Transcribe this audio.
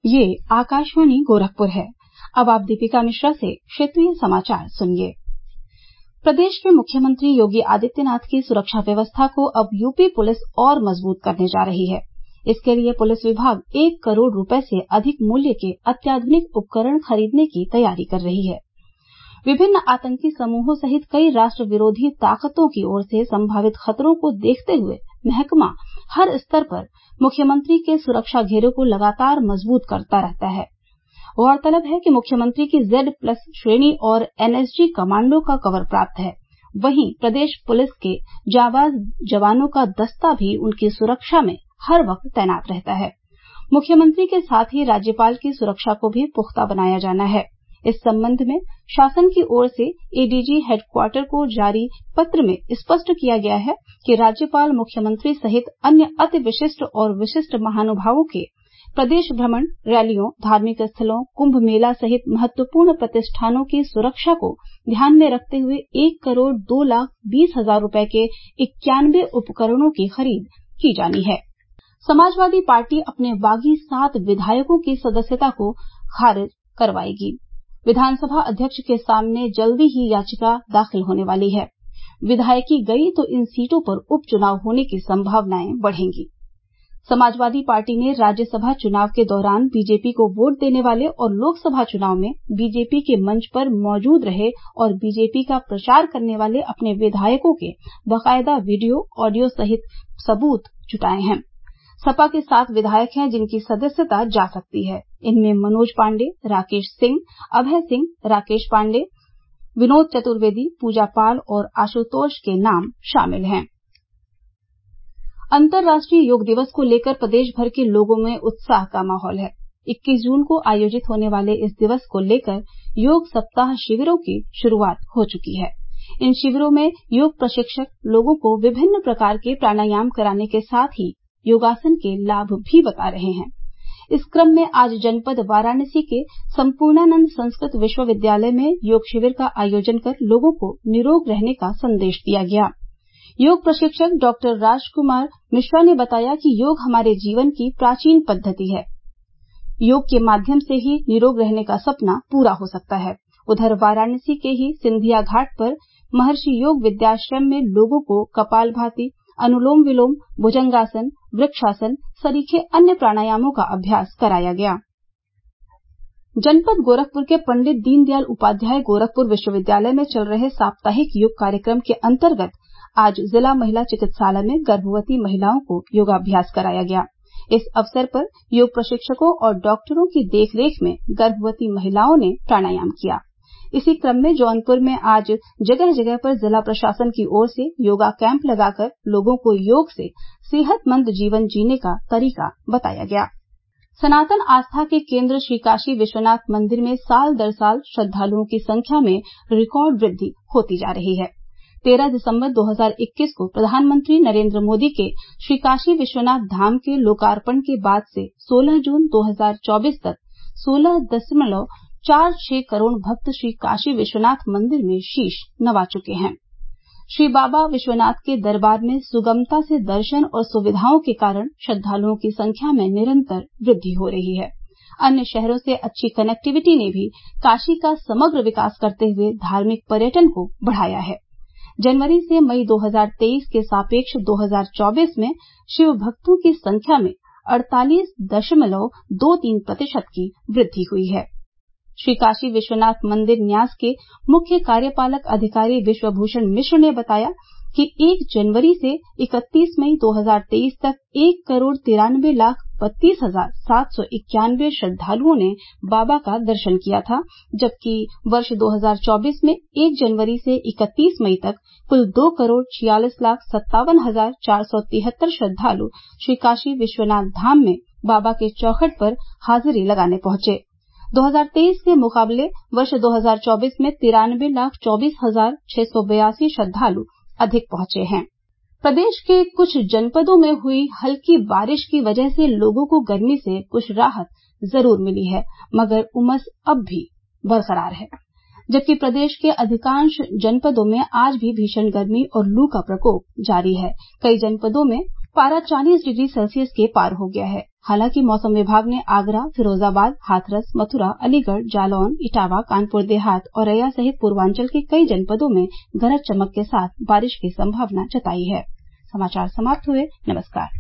ये आकाशवाणी गोरखपुर है। अब आप दीपिका मिश्रा से क्षेत्रीय समाचार सुनिए। प्रदेश के मुख्यमंत्री योगी आदित्यनाथ की सुरक्षा व्यवस्था को अब यूपी पुलिस और मजबूत करने जा रही है। इसके लिए पुलिस विभाग 1 करोड़ रुपए से अधिक मूल्य के अत्याधुनिक उपकरण खरीदने की तैयारी कर रही है। विभिन्न आतंकी समूहों सहित कई राष्ट्र विरोधी ताकतों की ओर से संभावित खतरों को देखते हुए महकमा हर स्तर पर मुख्यमंत्री के सुरक्षा घेरे को लगातार मजबूत करता रहता है। गौरतलब है कि मुख्यमंत्री की Z+ श्रेणी और NSG कमांडो का कवर प्राप्त है। वहीं प्रदेश पुलिस के जाबाज जवानों का दस्ता भी उनकी सुरक्षा में हर वक्त तैनात रहता है। मुख्यमंत्री के साथ ही राज्यपाल की सुरक्षा को भी पुख्ता बनाया जाना है। इस संबंध में शासन की ओर से ADG हेडक्वार्टर को जारी पत्र में स्पष्ट किया गया है कि राज्यपाल मुख्यमंत्री सहित अन्य अति विशिष्ट और विशिष्ट महानुभावों के प्रदेश भ्रमण, रैलियों, धार्मिक स्थलों, कुंभ मेला सहित महत्वपूर्ण प्रतिष्ठानों की सुरक्षा को ध्यान में रखते हुए 1,02,20,000 रुपए के 91 उपकरणों की खरीद की जानी है। समाजवादी पार्टी अपने बागी 7 विधायकों की सदस्यता को खारिज करवाएगी। विधानसभा अध्यक्ष के सामने जल्दी ही याचिका दाखिल होने वाली है। विधायकी गई तो इन सीटों पर उपचुनाव होने की संभावनाएं बढ़ेंगी। समाजवादी पार्टी ने राज्यसभा चुनाव के दौरान बीजेपी को वोट देने वाले और लोकसभा चुनाव में बीजेपी के मंच पर मौजूद रहे और बीजेपी का प्रचार करने वाले अपने विधायकों के बाकायदा वीडियो, ऑडियो सहित सबूत जुटाए हैं। सपा के 7 विधायक हैं जिनकी सदस्यता जा सकती है। इनमें मनोज पांडे, राकेश सिंह, अभय सिंह, राकेश पांडे, विनोद चतुर्वेदी, पूजा पाल और आशुतोष के नाम शामिल हैं। अंतर्राष्ट्रीय योग दिवस को लेकर प्रदेश भर के लोगों में उत्साह का माहौल है। 21 जून को आयोजित होने वाले इस दिवस को लेकर योग सप्ताह शिविरों की शुरुआत हो चुकी है। इन शिविरों में योग प्रशिक्षक लोगों को विभिन्न प्रकार के प्राणायाम कराने के साथ ही योगासन के लाभ भी बता रहे हैं। इस क्रम में आज जनपद वाराणसी के संपूर्णानंद संस्कृत विश्वविद्यालय में योग शिविर का आयोजन कर लोगों को निरोग रहने का संदेश दिया गया। योग प्रशिक्षक डॉक्टर राजकुमार मिश्रा ने बताया कि योग हमारे जीवन की प्राचीन पद्धति है। योग के माध्यम से ही निरोग रहने का सपना पूरा हो सकता है। उधर वाराणसी के ही सिंधिया घाट पर महर्षि योग विद्याश्रम में लोगों को कपालभाति, अनुलोम विलोम, भुजंगासन, वृक्षासन सरीखे अन्य प्राणायामों का अभ्यास कराया गया। जनपद गोरखपुर के पंडित दीनदयाल उपाध्याय गोरखपुर विश्वविद्यालय में चल रहे साप्ताहिक योग कार्यक्रम के अंतर्गत आज जिला महिला चिकित्सालय में गर्भवती महिलाओं को योगाभ्यास कराया गया। इस अवसर पर योग प्रशिक्षकों और डॉक्टरों की देखरेख में गर्भवती महिलाओं ने प्राणायाम किया। इसी क्रम में जौनपुर में आज जगह जगह पर जिला प्रशासन की ओर से योगा कैंप लगाकर लोगों को योग से सेहतमंद जीवन जीने का तरीका बताया गया। सनातन आस्था के केंद्र श्री काशी विश्वनाथ मंदिर में साल दर साल श्रद्धालुओं की संख्या में रिकॉर्ड वृद्धि होती जा रही है। 13 दिसंबर 2021 को प्रधानमंत्री नरेंद्र मोदी के श्री काशी विश्वनाथ धाम के लोकार्पण के बाद से 16 जून 2024 तक 16.46 करोड़ भक्त श्री काशी विश्वनाथ मंदिर में शीश नवा चुके हैं। श्री बाबा विश्वनाथ के दरबार में सुगमता से दर्शन और सुविधाओं के कारण श्रद्धालुओं की संख्या में निरंतर वृद्धि हो रही है। अन्य शहरों से अच्छी कनेक्टिविटी ने भी काशी का समग्र विकास करते हुए धार्मिक पर्यटन को बढ़ाया है। जनवरी से मई 2023 के सापेक्ष 2024 में शिव भक्तों की संख्या में 48.23% की वृद्धि हुई है। श्री काशी विश्वनाथ मंदिर न्यास के मुख्य कार्यपालक अधिकारी विश्वभूषण मिश्र ने बताया कि 1 जनवरी से 31 मई 2023 तक 1,93,32,791 श्रद्धालुओं ने बाबा का दर्शन किया था, जबकि वर्ष 2024 में 1 जनवरी से 31 मई तक कुल 2,46,57,473 श्रद्धालु श्री काशी विश्वनाथ धाम में बाबा के चौखट पर हाजिरी लगाने पहुंचे। 2023 के मुकाबले वर्ष 2024 में 93,24,682 श्रद्धालु अधिक पहुंचे हैं। प्रदेश के कुछ जनपदों में हुई हल्की बारिश की वजह से लोगों को गर्मी से कुछ राहत जरूर मिली है, मगर उमस अब भी बरकरार है। जबकि प्रदेश के अधिकांश जनपदों में आज भी भीषण गर्मी और लू का प्रकोप जारी है। कई जनपदों में पारा 40 डिग्री सेल्सियस के पार हो गया है। हालांकि मौसम विभाग ने आगरा, फिरोजाबाद, हाथरस, मथुरा, अलीगढ़, जालौन, इटावा, कानपुर देहात, औरैया सहित पूर्वांचल के कई जनपदों में गरज चमक के साथ बारिश की संभावना जताई है। समाचार समाप्त हुए। नमस्कार।